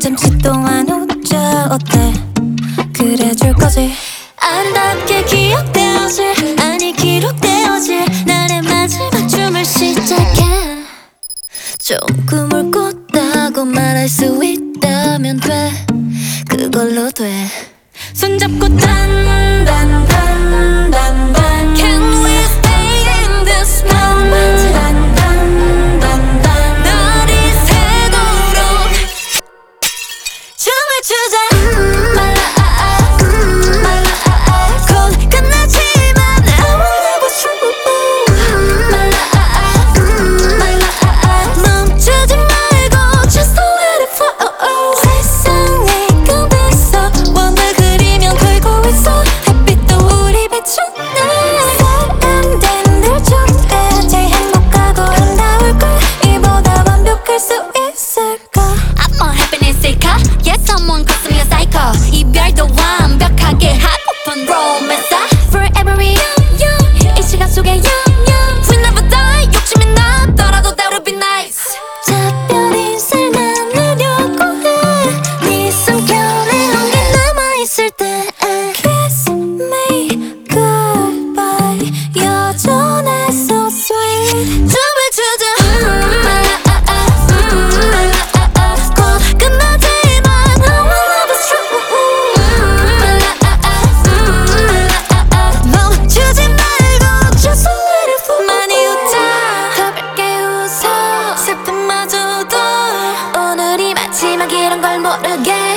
잠시 동안 웃자 어때? 그래줄 거지? 아름답게 기억되어질 아니 기록되어질 나의 마지막 춤을 시작해. 좋은 꿈을 꿨다고 말할 수 있다면 돼. 그걸로 돼. 손잡고 단단단단단 Can we stay in this moment? 단단단단단 너를 새도록 춤을 추자. 곧 끝나지만 I will never stop. 멈추지 말고 just let it flow. 세상에 끝에서 원을 그리면 돌고 있어. 햇빛도 우리 비추네. 사람들 늘 좋겠지. 행복하고 아름다울걸. 이보다 완벽할 수 있을까? I'm a happiness seeker. Yes, someone calls me a psycho. 이별도 완벽하게 하고픈 romance. Forever young. 이 시간 속에 young. We never die. 욕심이 나더라도 that would be nice. 작별 인사를 나누려고 해. 네 숨결에 온게 남아있을 때 Kiss me goodbye. 여전해 so sweet. 춤을 추자. 곧 끝나지만 I will never stop. 멈추지 말고 just let it flow. 많이 웃자. 더 밝게 웃어. 슬픔마저도 오늘이 마지막이란 걸 모르게